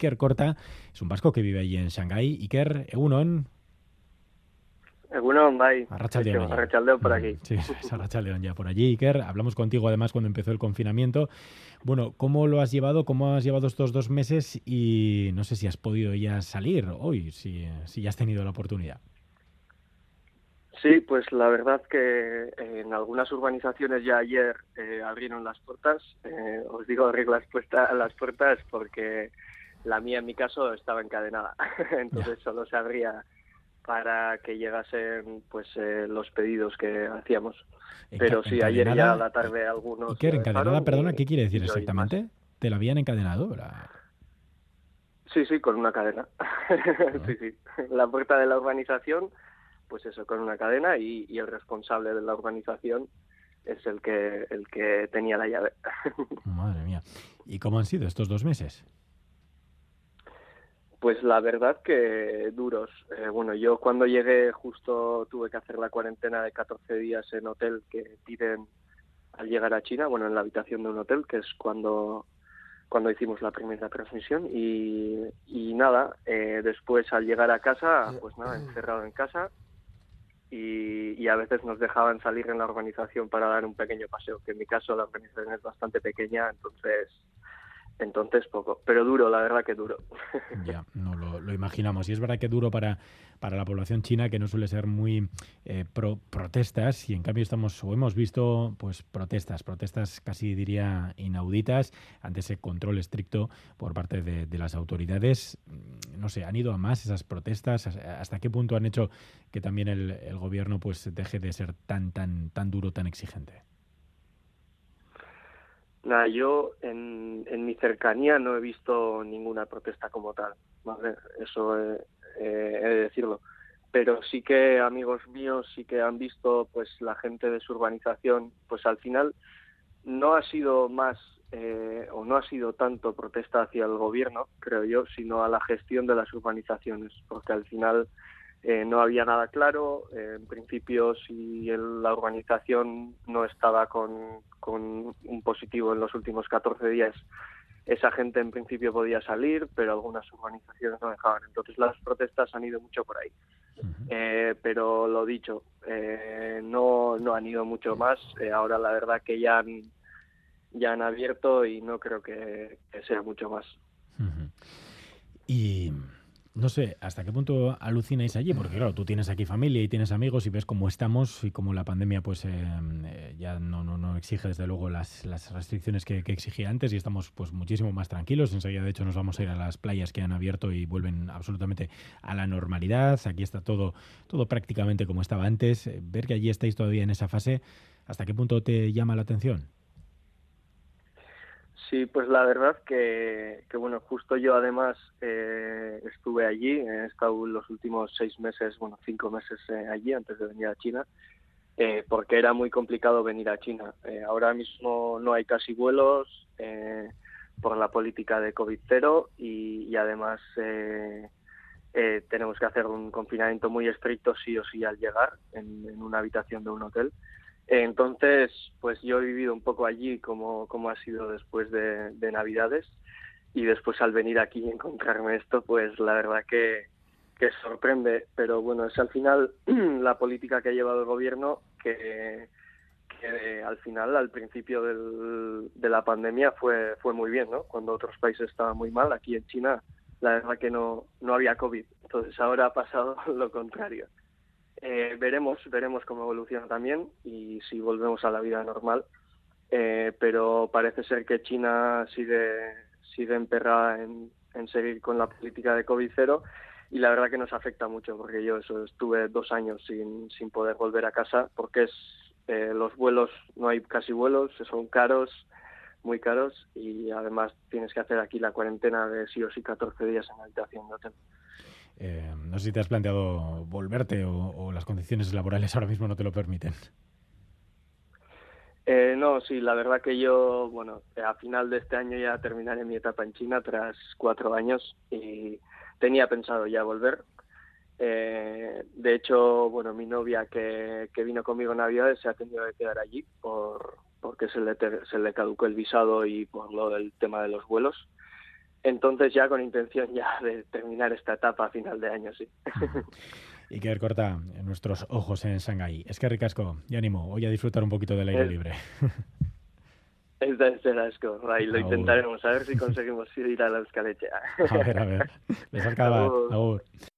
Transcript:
Iker Korta es un vasco que vive allí en Shanghái. Iker, egunon. Egunon, bai. Arratsaldeon allí. Arratsaldeon por aquí. Sí, es Arratsaldeon ya por allí, Iker. Hablamos contigo además cuando empezó el confinamiento. Bueno, ¿cómo lo has llevado? ¿Cómo has llevado estos 2 meses? Y no sé si has podido ya salir hoy, si ya has tenido la oportunidad. Sí, pues la verdad que en algunas urbanizaciones ya ayer abrieron las puertas. Os digo abrir las puertas porque la mía, en mi caso, estaba encadenada. Entonces solo se abría para que llegasen pues los pedidos que hacíamos. Pero sí, ayer ya a Encadenada. la tarde algunos Iker, lo encadenada, dejaron perdona, ¿qué quiere decir y yo hoy más. exactamente? ¿Te la habían encadenado? Sí, con una cadena. ¿No? Sí. La puerta de la urbanización, pues eso, con una cadena y el responsable de la urbanización es el que tenía la llave. Madre mía. ¿Y cómo han sido estos 2 meses? Pues la verdad que duros. Bueno, yo cuando llegué justo tuve que hacer la cuarentena de 14 días en hotel que piden al llegar a China, bueno, en la habitación de un hotel, que es cuando hicimos la primera transmisión y nada, después al llegar a casa, pues nada, encerrado en casa y a veces nos dejaban salir en la organización para dar un pequeño paseo, que en mi caso la organización es bastante pequeña, entonces poco, pero duro, la verdad que duro. Ya, no lo imaginamos. Y es verdad que duro para la población china, que no suele ser muy pro protestas, y en cambio hemos visto pues protestas casi diría inauditas ante ese control estricto por parte de las autoridades. No sé, ¿han ido a más esas protestas? ¿Hasta qué punto han hecho que también el gobierno pues deje de ser tan duro, tan exigente? Nada, yo en mi cercanía no he visto ninguna protesta como tal, ¿vale? Eso he de decirlo. Pero sí que amigos míos sí que han visto, pues la gente de su urbanización, pues al final no ha sido más o no ha sido tanto protesta hacia el gobierno, creo yo, sino a la gestión de las urbanizaciones, porque al final no había nada claro. En principio, si la urbanización no estaba con un positivo en los últimos 14 días, esa gente en principio podía salir, pero algunas urbanizaciones no dejaban. Entonces las protestas han ido mucho por ahí. Uh-huh. Pero lo dicho, no han ido mucho más. Ahora la verdad que ya han abierto y no creo que sea mucho más. Uh-huh. Y no sé, ¿hasta qué punto alucináis allí? Porque claro, tú tienes aquí familia y tienes amigos y ves cómo estamos y cómo la pandemia pues ya no exige desde luego las restricciones que exigía antes y estamos pues muchísimo más tranquilos. Enseguida de hecho nos vamos a ir a las playas que han abierto y vuelven absolutamente a la normalidad. Aquí está todo prácticamente como estaba antes. Ver que allí estáis todavía en esa fase, ¿hasta qué punto te llama la atención? Sí, pues la verdad que bueno, justo yo además estuve allí, he estado los últimos 6 meses, bueno, 5 meses allí antes de venir a China, porque era muy complicado venir a China. Ahora mismo no hay casi vuelos por la política de COVID-0 y además tenemos que hacer un confinamiento muy estricto sí o sí al llegar en una habitación de un hotel. Entonces, pues yo he vivido un poco allí como ha sido después de Navidades y después al venir aquí y encontrarme esto, pues la verdad que sorprende, pero bueno, es al final la política que ha llevado el gobierno que al final, al principio de la pandemia fue muy bien, ¿no? Cuando otros países estaban muy mal, aquí en China la verdad que no había COVID, entonces ahora ha pasado lo contrario. Veremos cómo evoluciona también y si volvemos a la vida normal, pero parece ser que China sigue emperrada en seguir con la política de COVID-0 y la verdad que nos afecta mucho porque yo estuve 2 años sin poder volver a casa porque los vuelos, no hay casi vuelos, son caros, muy caros y además tienes que hacer aquí la cuarentena de sí o sí 14 días en la habitación de hotel. No sé si te has planteado volverte o las condiciones laborales ahora mismo no te lo permiten. No, sí, la verdad que yo, bueno, a final de este año ya terminaré mi etapa en China tras 4 años y tenía pensado ya volver. De hecho, bueno, mi novia que vino conmigo en Navidades se ha tenido que quedar allí porque se le caducó el visado y por lo del tema de los vuelos. Entonces ya con intención ya de terminar esta etapa a final de año, sí. Iker Korta, en nuestros ojos en Shanghái. Es que ricasco, y ánimo, voy a disfrutar un poquito del aire libre. Ez da asco, bai, lo Agur. intentaremos, a ver si conseguimos ir a la Euskal Etxea. A ver, besarkada bat, agur.